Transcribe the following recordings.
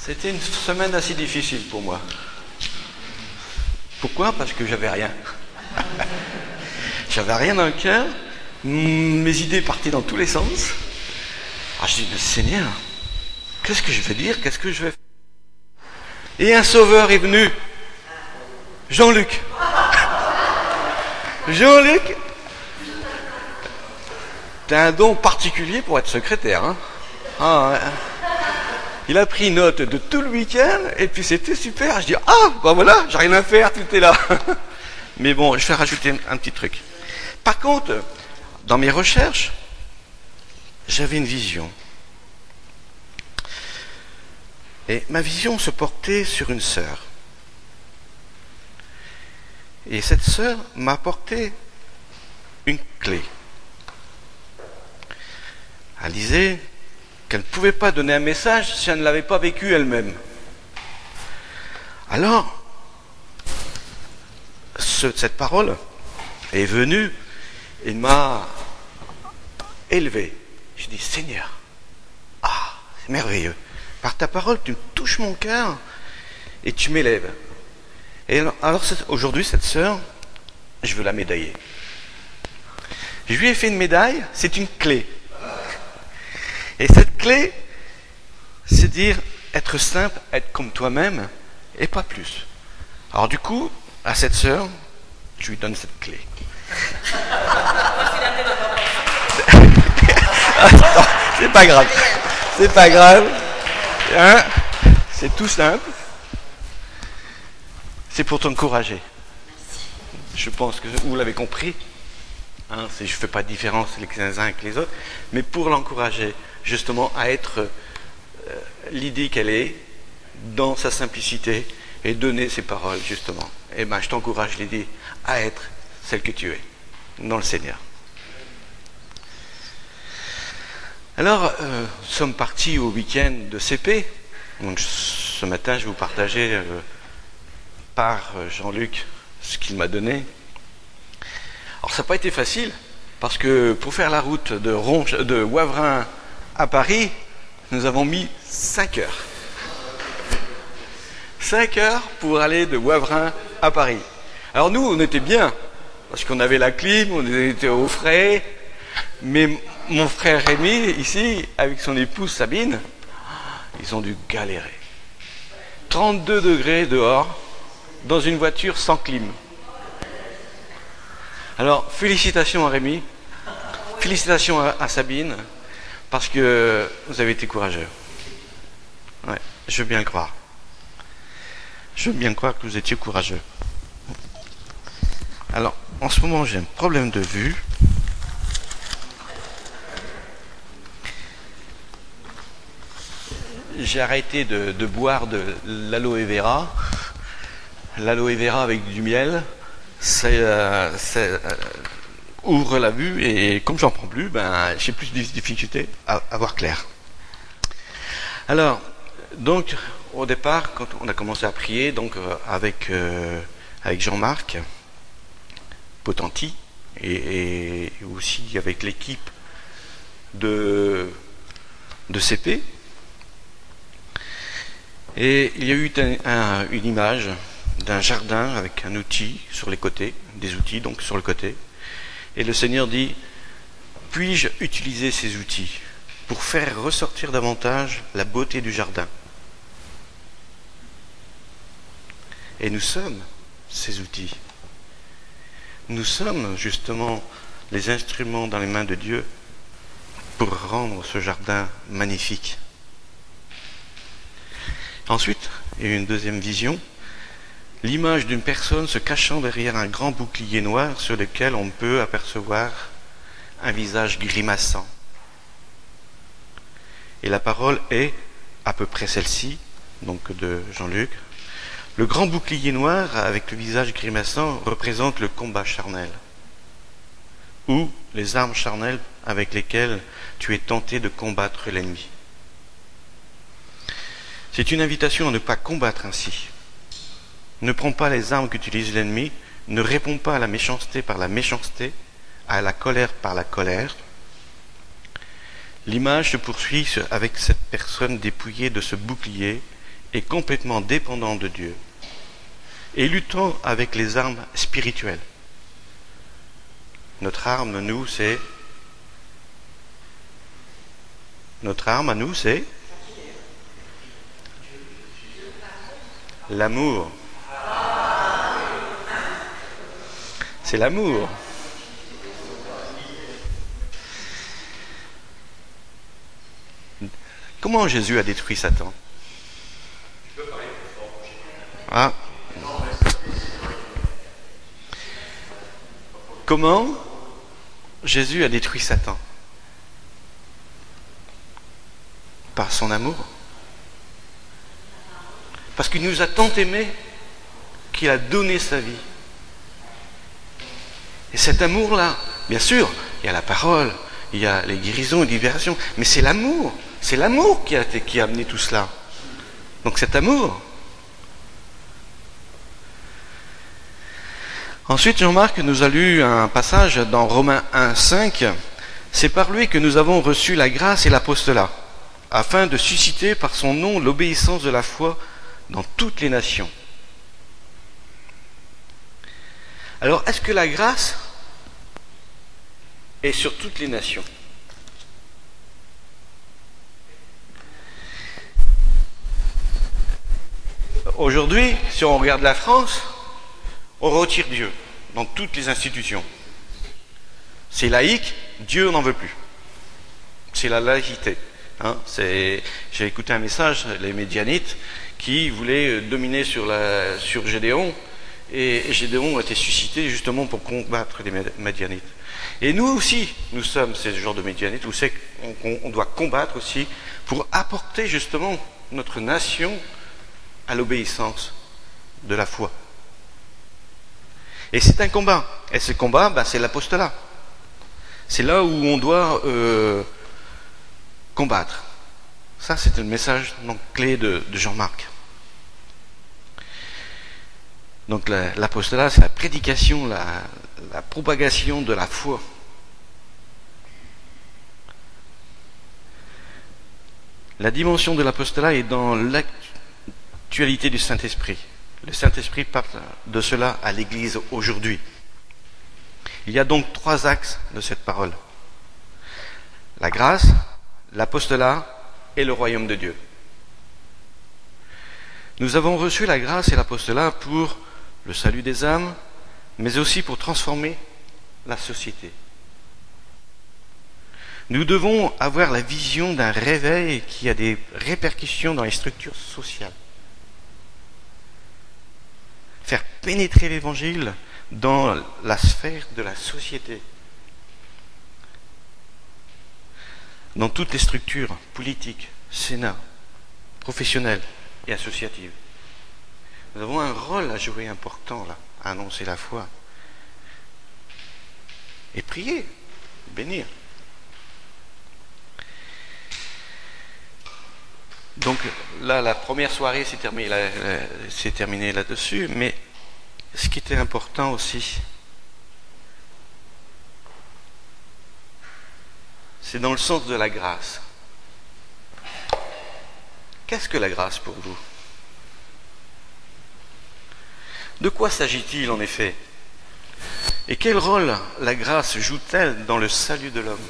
C'était une semaine assez difficile pour moi. Pourquoi? Parce que j'avais rien. J'avais rien dans le cœur. Mes idées partaient dans tous les sens. Alors je dis, mais Seigneur, qu'est-ce que je vais dire? Qu'est-ce que je vais faire? Et un sauveur est venu. Jean-Luc. Jean-Luc, t'as un don particulier pour être secrétaire, hein? Ah, ouais. Il a pris note de tout le week-end, et puis c'était super. Je dis, ben voilà, j'ai rien à faire, tout est là. Mais bon, je vais rajouter un petit truc. Par contre, dans mes recherches, j'avais une vision. Et ma vision se portait sur une sœur. Et cette sœur m'a apporté une clé. Elle disait qu'elle ne pouvait pas donner un message si elle ne l'avait pas vécu elle-même. Alors, cette parole est venue et m'a élevé. Je dis, Seigneur, c'est merveilleux. Par ta parole, tu me touches mon cœur et tu m'élèves. Et alors aujourd'hui, cette sœur, je veux la médailler. Je lui ai fait une médaille, c'est une clé. Et cette clé, c'est dire être simple, être comme toi-même, et pas plus. Alors du coup, à cette sœur, je lui donne cette clé. Attends, c'est pas grave. C'est pas grave. Hein? C'est tout simple. C'est pour t'encourager. Je pense que vous l'avez compris. Hein, je ne fais pas de différence les uns avec les autres, mais pour l'encourager justement à être l'idée qu'elle est dans sa simplicité et donner ses paroles justement. Et je t'encourage l'idée à être celle que tu es dans le Seigneur. Alors, nous sommes partis au week-end de CP. Donc, ce matin, je vais vous partager par Jean-Luc ce qu'il m'a donné. Alors ça n'a pas été facile, parce que pour faire la route de Wavrin à Paris, nous avons mis 5 heures. 5 heures pour aller de Wavrin à Paris. Alors nous, on était bien, parce qu'on avait la clim, on était au frais, mais mon frère Rémi, ici, avec son épouse Sabine, ils ont dû galérer. 32 degrés dehors, dans une voiture sans clim. Alors, félicitations à Rémi, félicitations à Sabine, parce que vous avez été courageux. Ouais, je veux bien le croire. Je veux bien croire que vous étiez courageux. Alors, en ce moment, j'ai un problème de vue. J'ai arrêté de boire de l'aloe vera. L'aloe vera avec du miel. Ça ouvre la vue et comme j'en prends plus, j'ai plus de difficultés à voir clair. Alors, donc, au départ, quand on a commencé à prier, donc avec Jean-Marc Potenti et aussi avec l'équipe de CP, et il y a eu une image d'un jardin avec un outil sur les côtés, des outils donc sur le côté. Et le Seigneur dit, puis-je utiliser ces outils pour faire ressortir davantage la beauté du jardin? Et nous sommes ces outils. Nous sommes justement les instruments dans les mains de Dieu pour rendre ce jardin magnifique. Ensuite, il y a eu une deuxième vision. L'image d'une personne se cachant derrière un grand bouclier noir sur lequel on peut apercevoir un visage grimaçant. Et la parole est à peu près celle-ci, donc de Jean-Luc. Le grand bouclier noir avec le visage grimaçant représente le combat charnel, ou les armes charnelles avec lesquelles tu es tenté de combattre l'ennemi. C'est une invitation à ne pas combattre ainsi. Ne prends pas les armes qu'utilise l'ennemi, ne réponds pas à la méchanceté par la méchanceté, à la colère par la colère. L'image se poursuit avec cette personne dépouillée de ce bouclier et complètement dépendants de Dieu, et luttons avec les armes spirituelles. Notre arme à nous, c'est l'amour. C'est l'amour. Comment Jésus a détruit Satan? Ah. Comment Jésus a détruit Satan? Par son amour. Parce qu'il nous a tant aimés qu'il a donné sa vie. Et cet amour-là, bien sûr, il y a la parole, il y a les guérisons et les libérations, mais c'est l'amour qui a amené tout cela. Donc cet amour. Ensuite, Jean-Marc nous a lu un passage dans Romains 1,5. C'est par lui que nous avons reçu la grâce et l'apostolat, afin de susciter par son nom l'obéissance de la foi dans toutes les nations. Alors, est-ce que la grâce est sur toutes les nations? Aujourd'hui, si on regarde la France, on retire Dieu dans toutes les institutions. C'est laïque, Dieu n'en veut plus. C'est la laïcité. J'ai écouté un message, les Médianites, qui voulaient dominer sur Gédéon, et Gédéon a été suscité justement pour combattre les Médianites. Et nous aussi, nous sommes ces genres de Médianites, où c'est qu'on doit combattre aussi pour apporter justement notre nation à l'obéissance de la foi. Et c'est un combat. Et ce combat, c'est l'apostolat. C'est là où on doit combattre. Ça, c'est le message clé de Jean-Marc. Donc l'apostolat, c'est la prédication, la propagation de la foi. La dimension de l'apostolat est dans l'actualité du Saint-Esprit. Le Saint-Esprit parle de cela à l'Église aujourd'hui. Il y a donc 3 axes de cette parole. La grâce, l'apostolat et le royaume de Dieu. Nous avons reçu la grâce et l'apostolat pour le salut des âmes, mais aussi pour transformer la société. Nous devons avoir la vision d'un réveil qui a des répercussions dans les structures sociales. Faire pénétrer l'évangile dans la sphère de la société, dans toutes les structures politiques, Sénat, professionnelles et associatives. Nous avons un rôle à jouer important là, à annoncer la foi. Et prier, bénir. Donc là, la première soirée s'est terminée là-dessus, mais ce qui était important aussi, c'est dans le sens de la grâce. Qu'est-ce que la grâce pour vous? De quoi s'agit-il en effet? Et quel rôle la grâce joue-t-elle dans le salut de l'homme?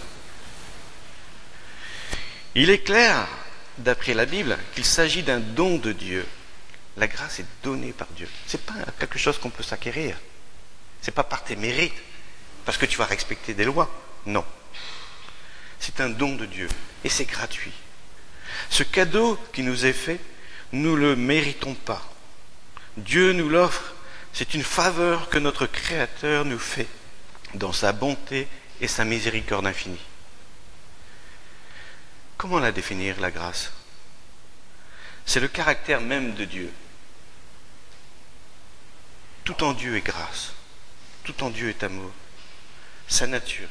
Il est clair, d'après la Bible, qu'il s'agit d'un don de Dieu. La grâce est donnée par Dieu. C'est pas quelque chose qu'on peut s'acquérir. C'est pas par tes mérites, parce que tu vas respecter des lois. Non. C'est un don de Dieu, et c'est gratuit. Ce cadeau qui nous est fait, nous ne le méritons pas. Dieu nous l'offre. C'est une faveur que notre Créateur nous fait dans sa bonté et sa miséricorde infinie. Comment la définir, la grâce? C'est le caractère même de Dieu. Tout en Dieu est grâce. Tout en Dieu est amour. Sa nature.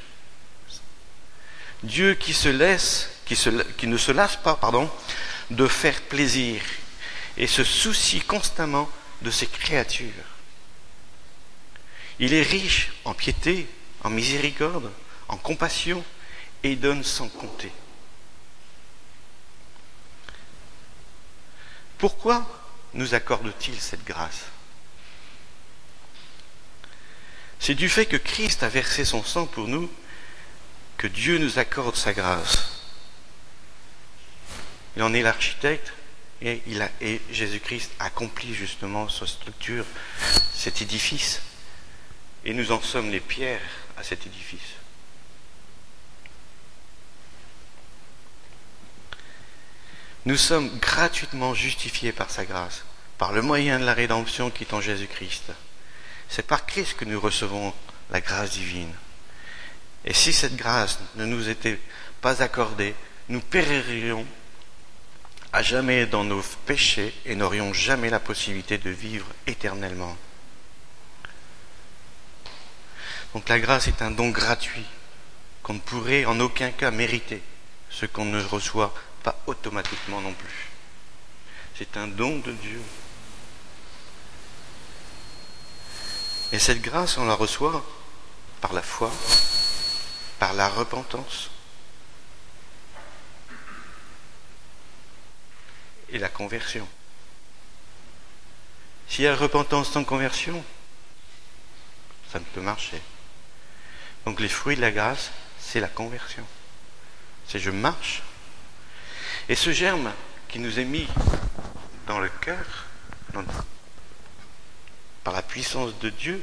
Dieu qui ne se lasse pas, de faire plaisir et se soucie constamment de ses créatures. Il est riche en piété, en miséricorde, en compassion et donne sans compter. Pourquoi nous accorde-t-il cette grâce? C'est du fait que Christ a versé son sang pour nous que Dieu nous accorde sa grâce. Il en est l'architecte et Jésus-Christ accomplit justement sa structure, cet édifice. Et nous en sommes les pierres à cet édifice. Nous sommes gratuitement justifiés par sa grâce, par le moyen de la rédemption qui est en Jésus-Christ. C'est par Christ que nous recevons la grâce divine. Et si cette grâce ne nous était pas accordée, nous péririons à jamais dans nos péchés et n'aurions jamais la possibilité de vivre éternellement. Donc la grâce est un don gratuit qu'on ne pourrait en aucun cas mériter, ce qu'on ne reçoit pas automatiquement non plus. C'est un don de Dieu. Et cette grâce, on la reçoit par la foi, par la repentance et la conversion. S'il y a repentance sans conversion, ça ne peut marcher. Donc les fruits de la grâce, c'est la conversion. C'est je marche. Et ce germe qui nous est mis dans le cœur, par la puissance de Dieu.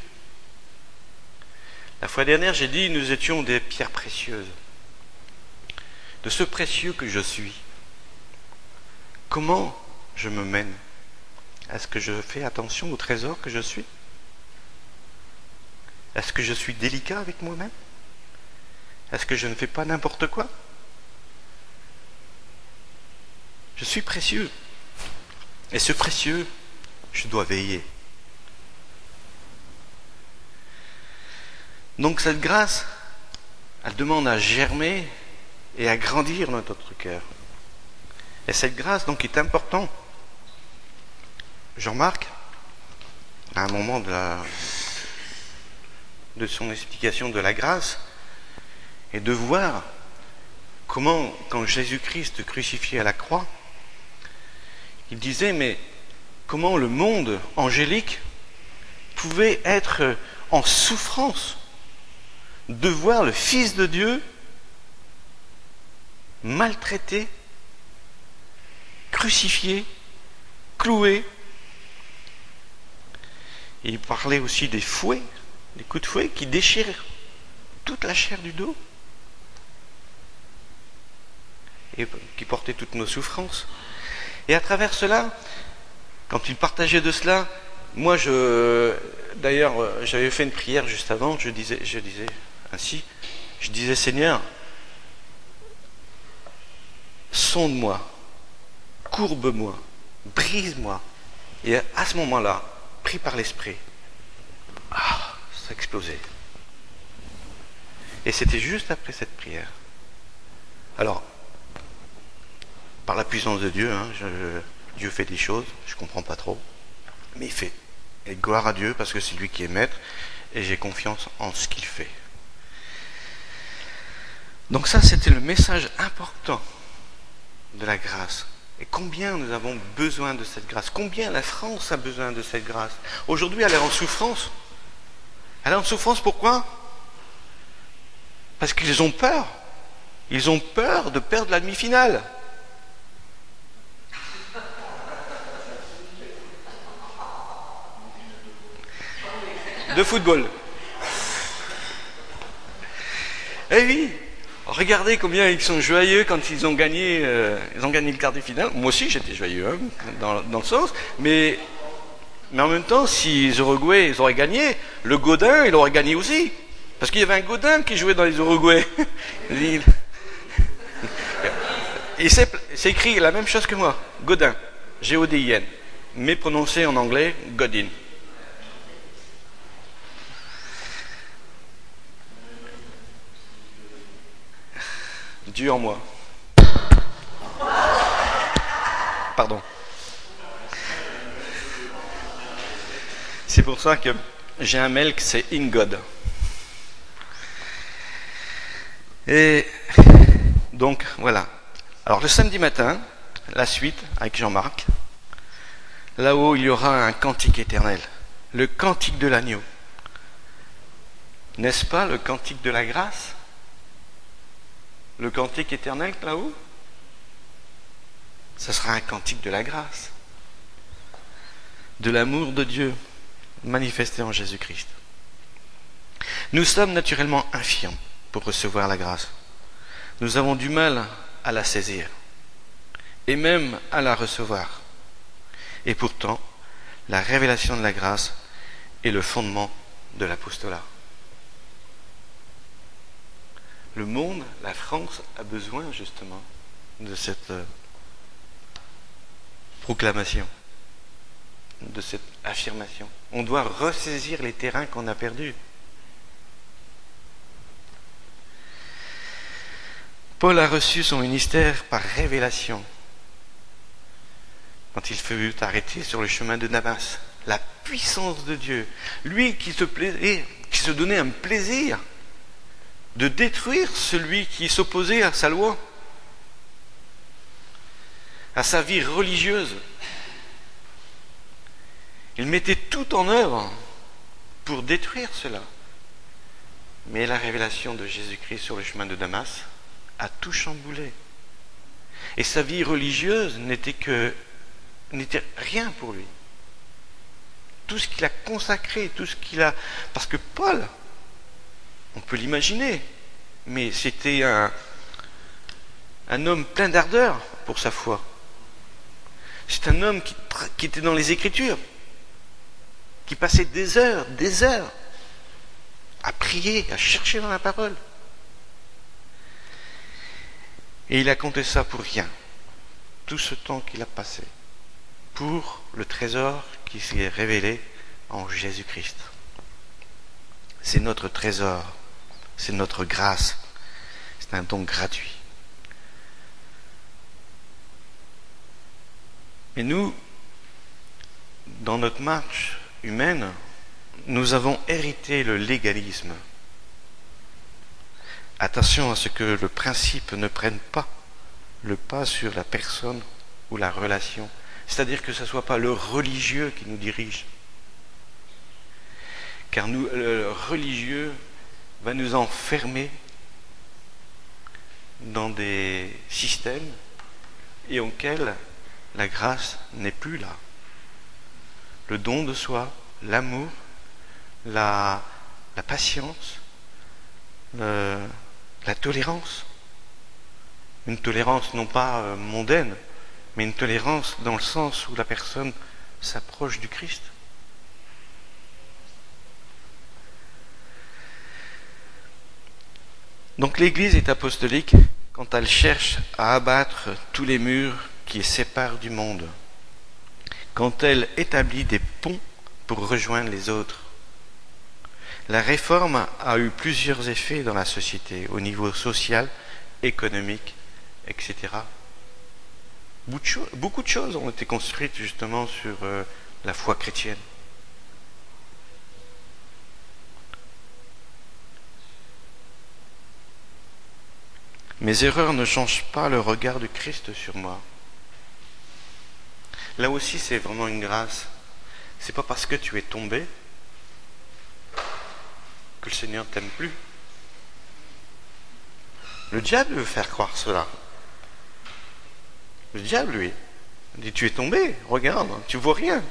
La fois dernière, j'ai dit, nous étions des pierres précieuses. De ce précieux que je suis, comment je me mène? Est-ce que je fais attention au trésor que je suis? Est-ce que je suis délicat avec moi-même? Est-ce que je ne fais pas n'importe quoi? Je suis précieux. Et ce précieux, je dois veiller. Donc cette grâce, elle demande à germer et à grandir dans notre cœur. Et cette grâce, donc, est importante. Jean-Marc, à un moment de son explication de la grâce, et de voir comment, quand Jésus-Christ crucifié à la croix, il disait, mais comment le monde angélique pouvait être en souffrance de voir le Fils de Dieu maltraité, crucifié, cloué. Et il parlait aussi des fouets, des coups de fouet qui déchirent toute la chair du dos et qui portaient toutes nos souffrances. Et à travers cela, quand il partageait de cela, moi d'ailleurs, j'avais fait une prière juste avant, je disais ainsi, je disais, Seigneur, sonde-moi, courbe-moi, brise-moi. Et à ce moment-là, pris par l'Esprit, ça explosait. Et c'était juste après cette prière. Alors, par la puissance de Dieu, Dieu fait des choses, je ne comprends pas trop, mais il fait. Et gloire à Dieu, parce que c'est lui qui est maître, et j'ai confiance en ce qu'il fait. Donc ça, c'était le message important de la grâce. Et combien nous avons besoin de cette grâce? Combien la France a besoin de cette grâce? Aujourd'hui, elle est en souffrance. Elle est en souffrance, pourquoi? Parce qu'ils ont peur. Ils ont peur de perdre la demi-finale. De football. Eh oui, regardez combien ils sont joyeux quand ils ont gagné le quart de finale. Moi aussi j'étais joyeux, dans le sens, mais en même temps, si les Uruguay ils auraient gagné, le Godin il aurait gagné aussi. Parce qu'il y avait un Godin qui jouait dans les Uruguay. C'est écrit la même chose que moi, Godin, G-O-D-I-N, mais prononcé en anglais, Godin. Dieu en moi. Pardon. C'est pour ça que j'ai un mail que c'est In God. Et donc, voilà. Alors, le samedi matin, la suite avec Jean-Marc, Là-haut, il y aura un cantique éternel, le cantique de l'agneau. N'est-ce pas le cantique de la grâce? Le cantique éternel là-haut? Ce sera un cantique de la grâce, de l'amour de Dieu manifesté en Jésus-Christ. Nous sommes naturellement infirmes pour recevoir la grâce. Nous avons du mal à la saisir et même à la recevoir. Et pourtant, la révélation de la grâce est le fondement de l'apostolat. Le monde, la France, a besoin justement de cette proclamation, de cette affirmation. On doit ressaisir les terrains qu'on a perdus. Paul a reçu son ministère par révélation quand il fut arrêté sur le chemin de Damas. La puissance de Dieu, lui qui se donnait un plaisir de détruire celui qui s'opposait à sa loi, à sa vie religieuse. Il mettait tout en œuvre pour détruire cela. Mais la révélation de Jésus-Christ sur le chemin de Damas a tout chamboulé. Et sa vie religieuse n'était rien pour lui. Tout ce qu'il a consacré, tout ce qu'il a... Parce que Paul, on peut l'imaginer, mais c'était un homme plein d'ardeur pour sa foi. C'est un homme qui était dans les Écritures, qui passait des heures à prier, à chercher dans la parole. Et il a compté ça pour rien, tout ce temps qu'il a passé, pour le trésor qui s'est révélé en Jésus-Christ. C'est notre trésor, c'est notre grâce, c'est un don gratuit. Et nous, dans notre marche humaine, nous avons hérité le légalisme. Attention à ce que le principe ne prenne pas le pas sur la personne ou la relation. C'est-à-dire que ce ne soit pas le religieux qui nous dirige. Car le religieux va nous enfermer dans des systèmes et auxquels la grâce n'est plus là. Le don de soi, l'amour, la patience, la tolérance. Une tolérance non pas mondaine, mais une tolérance dans le sens où la personne s'approche du Christ. Donc l'Église est apostolique quand elle cherche à abattre tous les murs qui séparent du monde, quand elle établit des ponts pour rejoindre les autres. La réforme a eu plusieurs effets dans la société, au niveau social, économique, etc. Beaucoup de choses ont été construites justement sur la foi chrétienne. Mes erreurs ne changent pas le regard du Christ sur moi. Là aussi, c'est vraiment une grâce. C'est pas parce que tu es tombé que le Seigneur t'aime plus. Le diable veut faire croire cela. Le diable, lui, dit: tu es tombé, regarde, tu vois rien.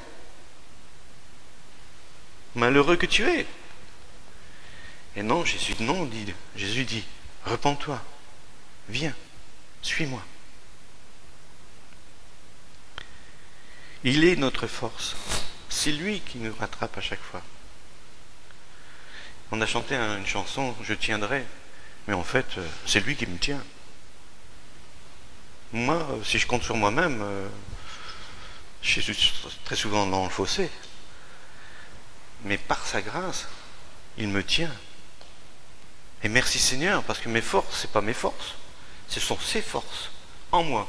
Malheureux que tu es. Et non, Jésus dit, repens-toi, viens, suis-moi. Il est notre force. C'est lui qui nous rattrape à chaque fois. On a chanté une chanson, je tiendrai, mais en fait, c'est lui qui me tient. Moi, si je compte sur moi-même, je suis très souvent dans le fossé. Mais par sa grâce, il me tient. Et merci Seigneur, parce que mes forces, c'est pas mes forces, ce sont ses forces en moi.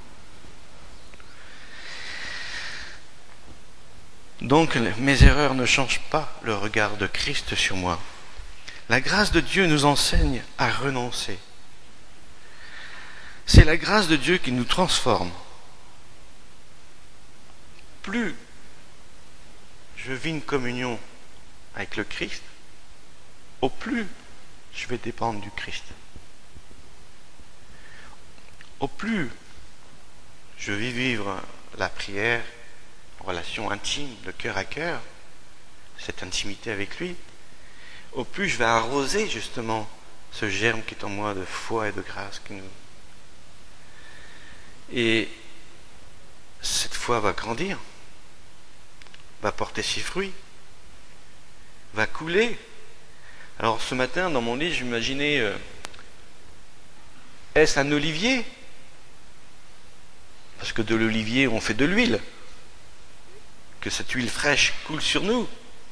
Donc, mes erreurs ne changent pas le regard de Christ sur moi. La grâce de Dieu nous enseigne à renoncer. C'est la grâce de Dieu qui nous transforme. Plus je vis une communion avec le Christ, au plus je vais dépendre du Christ. Au plus je vais vivre la prière en relation intime, de cœur à cœur, cette intimité avec lui, au plus je vais arroser justement ce germe qui est en moi de foi et de grâce. Et cette foi va grandir, va porter ses fruits, va couler. Alors ce matin, dans mon lit, je m'imaginais, est-ce un olivier? Parce que de l'olivier, on fait de l'huile. Que cette huile fraîche coule sur nous.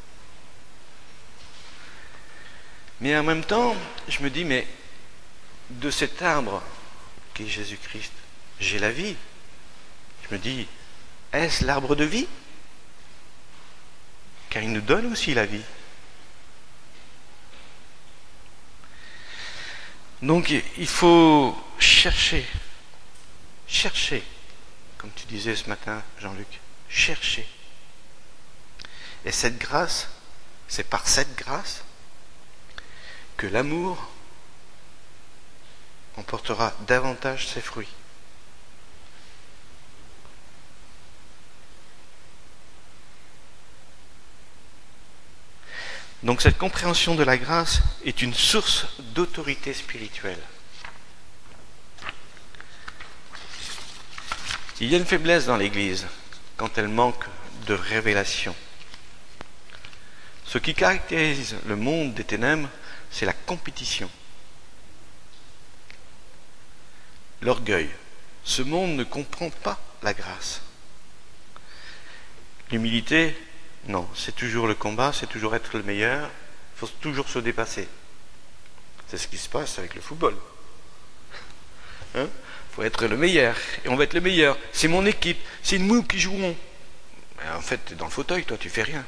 Mais en même temps, je me dis, mais de cet arbre qui est Jésus-Christ, j'ai la vie. Je me dis, est-ce l'arbre de vie? Car il nous donne aussi la vie. Donc il faut chercher, comme tu disais ce matin, Jean-Luc, chercher. Et cette grâce, c'est par cette grâce que l'amour emportera davantage ses fruits. Donc cette compréhension de la grâce est une source d'autorité spirituelle. Il y a une faiblesse dans l'Église quand elle manque de révélation. Ce qui caractérise le monde des ténèbres, c'est la compétition, l'orgueil. Ce monde ne comprend pas la grâce. L'humilité, non, c'est toujours le combat, c'est toujours être le meilleur, il faut toujours se dépasser. C'est ce qui se passe avec le football. Il faut être le meilleur, et on va être le meilleur. C'est mon équipe, c'est nous qui jouerons. Mais en fait, tu es dans le fauteuil, toi, tu fais rien.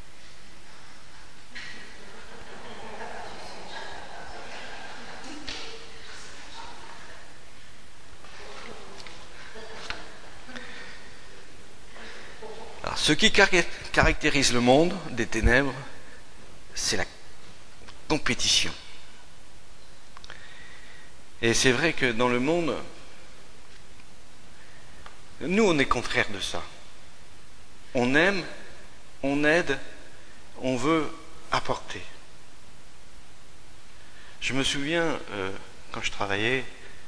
Alors, ce qui caractérise le monde des ténèbres, c'est la compétition. Et c'est vrai que dans le monde, nous, on est contraire de ça. On aime, on aide, on veut apporter. Je me souviens, quand je travaillais,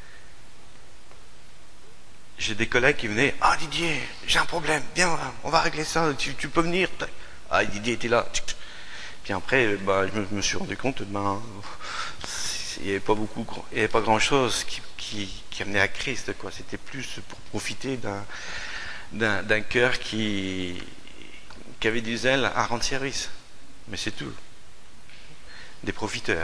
j'ai des collègues qui venaient, « Ah Didier, j'ai un problème, viens, on va régler ça, tu peux venir ?» Ah, Didier était là. Puis après, je me suis rendu compte, il n'y avait pas grand-chose qui amenait à Christ, quoi. C'était plus pour profiter d'un cœur qui avait des ailes à rendre service. Mais c'est tout. Des profiteurs.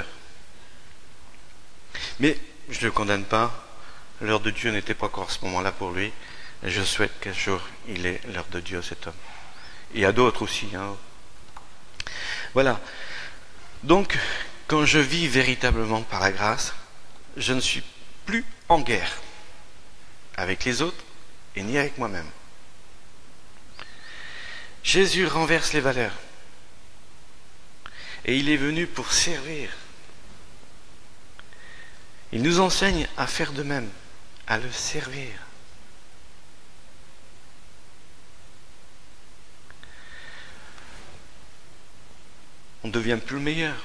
Mais je ne le condamne pas. L'heure de Dieu n'était pas encore à ce moment-là pour lui. Et je souhaite qu'un jour, il ait l'heure de Dieu, cet homme. Et il y a d'autres aussi. Voilà. Donc, quand je vis véritablement par la grâce, je ne suis plus en guerre avec les autres et ni avec moi-même. Jésus renverse les valeurs. Et il est venu pour servir. Il nous enseigne à faire de même, à le servir. On ne devient plus le meilleur.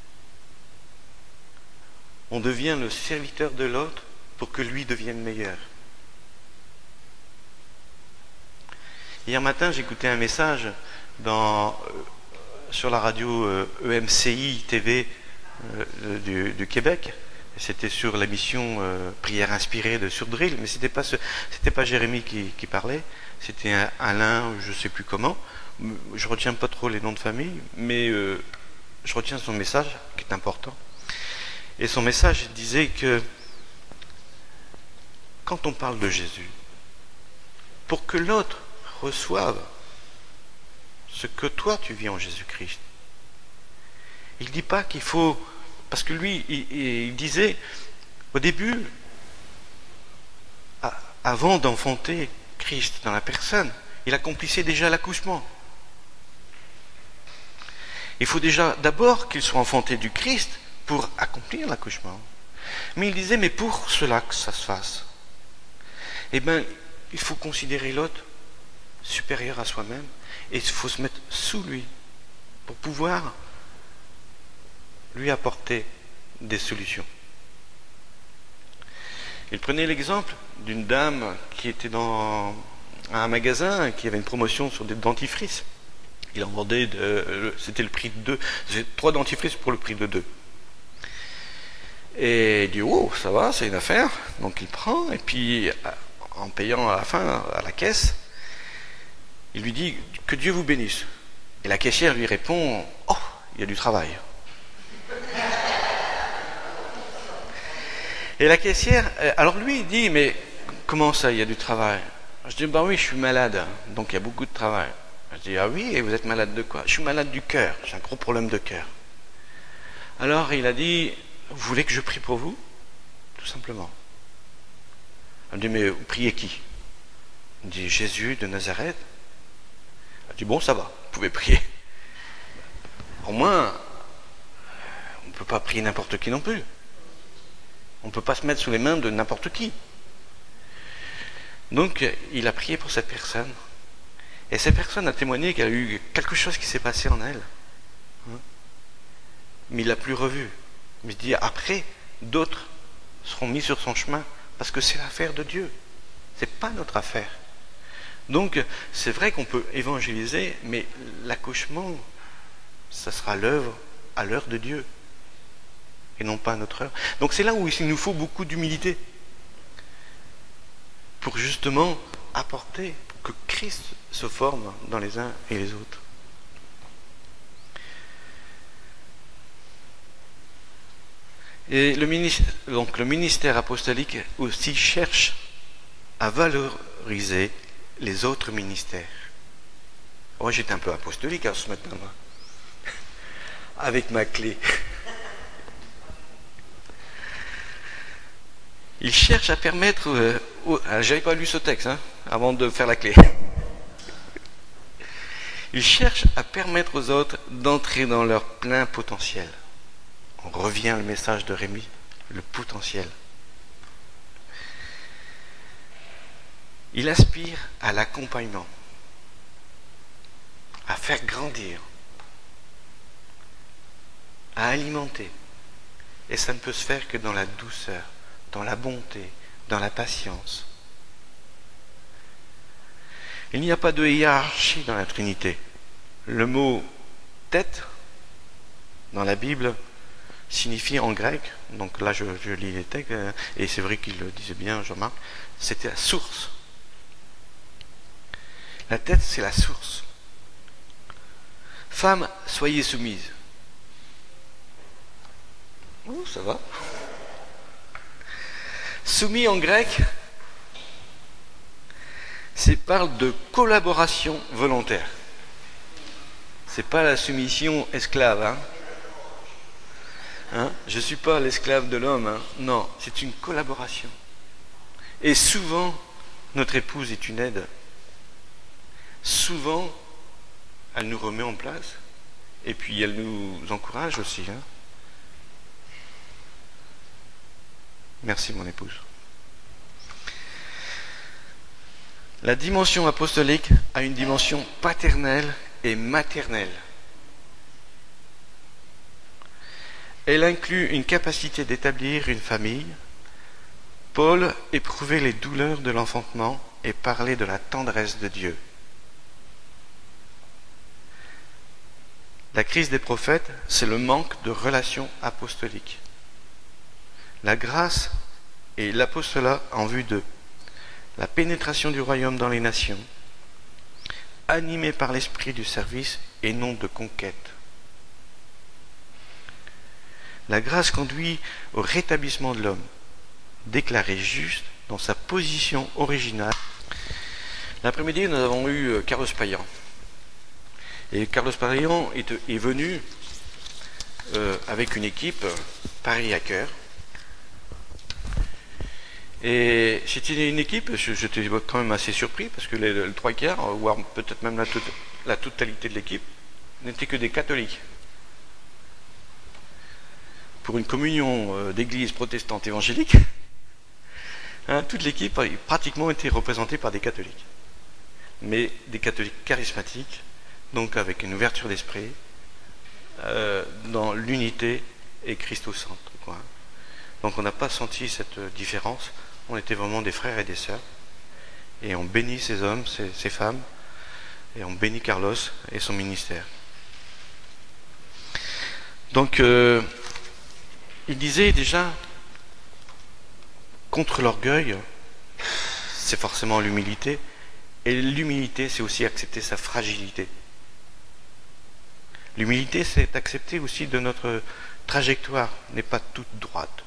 On devient le serviteur de l'autre pour que lui devienne meilleur. Hier matin, j'écoutais un message sur la radio EMCI TV du Québec. C'était sur la mission Prière inspirée de Surdrill, mais c'était pas Jérémie qui parlait, c'était Alain, je ne sais plus comment. Je retiens pas trop les noms de famille, mais je retiens son message qui est important. Et son message disait que quand on parle de Jésus, pour que l'autre reçoive ce que toi tu vis en Jésus-Christ, il ne dit pas qu'il faut... Parce que lui, il disait, au début, avant d'enfanter Christ dans la personne, il accomplissait déjà l'accouchement. Il faut déjà d'abord qu'ils soient enfantés du Christ pour accomplir l'accouchement. Mais il disait, mais pour cela que ça se fasse, eh bien, il faut considérer l'autre supérieur à soi-même et il faut se mettre sous lui pour pouvoir lui apporter des solutions. Il prenait l'exemple d'une dame qui était dans un magasin qui avait une promotion sur des dentifrices. Il en vendait, c'était le prix de 2. J'ai 3 dentifrices pour le prix de 2. Et il dit, oh, ça va, c'est une affaire. Donc il prend, et puis en payant à la fin, à la caisse, il lui dit, que Dieu vous bénisse. Et la caissière lui répond, oh, il y a du travail. Et la caissière, alors lui, il dit, mais comment ça, il y a du travail? Je dis, bah oui, je suis malade, donc il y a beaucoup de travail. Je dis, ah oui, et vous êtes malade de quoi? Je suis malade du cœur, j'ai un gros problème de cœur. Alors il a dit, vous voulez que je prie pour vous? Tout simplement. Elle me dit, mais vous priez qui? Il dit, Jésus de Nazareth. Elle dit, bon, ça va, vous pouvez prier. Au moins, on ne peut pas prier n'importe qui non plus. On ne peut pas se mettre sous les mains de n'importe qui. Donc, il a prié pour cette personne. Et cette personne a témoigné qu'il y a eu quelque chose qui s'est passé en elle. Mais il ne l'a plus revu. Mais il dit, après, d'autres seront mis sur son chemin, parce que c'est l'affaire de Dieu. Ce n'est pas notre affaire. Donc, c'est vrai qu'on peut évangéliser, mais l'accouchement, ça sera l'œuvre à l'heure de Dieu, et non pas à notre heure. Donc c'est là où il nous faut beaucoup d'humilité, pour justement apporter que Christ se forme dans les uns et les autres. Et le ministère apostolique aussi cherche à valoriser les autres ministères. Moi, j'étais un peu apostolique ce matin, moi, avec ma clé. Il cherche à permettre... j'avais pas lu ce texte avant de faire la clé. Il cherche à permettre aux autres d'entrer dans leur plein potentiel. On revient au message de Rémi, le potentiel. Il aspire à l'accompagnement, à faire grandir, à alimenter. Et ça ne peut se faire que dans la douceur, dans la bonté, dans la patience. Il n'y a pas de hiérarchie dans la Trinité. Le mot tête, dans la Bible, signifie en grec, donc là je lis les textes, et c'est vrai qu'il le disait bien, Jean-Marc, c'était la source. La tête, c'est la source. Femmes, soyez soumises. Oh, ça va. Soumis en grec, c'est parle de collaboration volontaire. C'est pas la soumission esclave, je ne suis pas l'esclave de l'homme, non, c'est une collaboration. Et souvent, notre épouse est une aide. Souvent, elle nous remet en place, et puis elle nous encourage aussi. Merci mon épouse. La dimension apostolique a une dimension paternelle et maternelle. Elle inclut une capacité d'établir une famille. Paul éprouvait les douleurs de l'enfantement et parlait de la tendresse de Dieu. La crise des prophètes, c'est le manque de relations apostoliques. La grâce et l'apostolat en vue d'eux. La pénétration du royaume dans les nations, animée par l'esprit du service et non de conquête. La grâce conduit au rétablissement de l'homme, déclaré juste dans sa position originale. L'après-midi, nous avons eu Carlos Payan. Et Carlos Payan est venu avec une équipe Paris à cœur. Et c'était une équipe, j'étais quand même assez surpris, parce que le 3/4, voire peut-être même la totalité de l'équipe, n'étaient que des catholiques. pour une communion d'église protestante évangélique, hein, toute l'équipe a pratiquement été représentée par des catholiques. Mais des catholiques charismatiques, donc avec une ouverture d'esprit, dans l'unité et Christ au centre, quoi. Donc on n'a pas senti cette différence, on était vraiment des frères et des sœurs, et on bénit ces hommes, ces femmes, et on bénit Carlos et son ministère. Donc il disait déjà, contre l'orgueil, c'est forcément l'humilité, et l'humilité c'est aussi accepter sa fragilité. L'humilité, c'est accepter aussi que notre trajectoire n'est pas toute droite.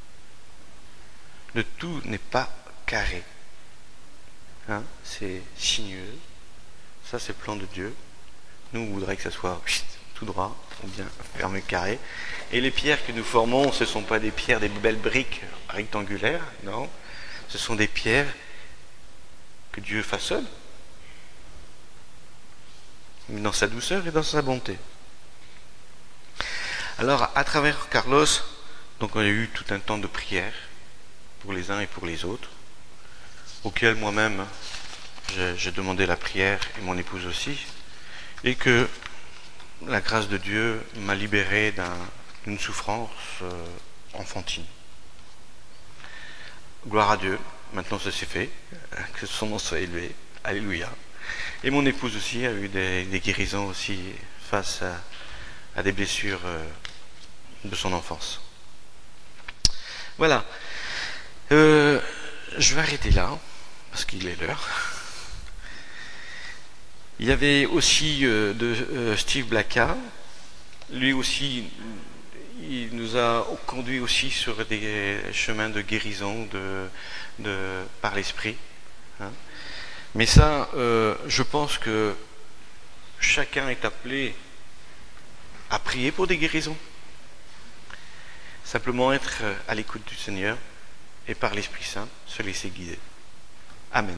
Le tout n'est pas carré. Hein, c'est sinueux. Ça, c'est le plan de Dieu. Nous, on voudrait que ça soit tout droit, ou bien fermé carré. Et les pierres que nous formons, ce ne sont pas des pierres, des belles briques rectangulaires, non. Ce sont des pierres que Dieu façonne, dans sa douceur et dans sa bonté. Alors, à travers Carlos, donc on a eu tout un temps de prière pour les uns et pour les autres, auquel moi-même j'ai demandé la prière et mon épouse aussi, et que la grâce de Dieu m'a libéré d'une souffrance enfantine. Gloire à Dieu, maintenant ça s'est fait, que son nom soit élevé, alléluia. Et mon épouse aussi a eu des guérisons aussi face à des blessures de son enfance. Voilà. Je vais arrêter là, parce qu'il est l'heure. Il y avait aussi Steve Blacka. Lui aussi, il nous a conduit aussi sur des chemins de guérison par l'esprit. Hein. Mais ça, je pense que chacun est appelé à prier pour des guérisons. Simplement être à l'écoute du Seigneur et par l'Esprit Saint se laisser guider. Amen.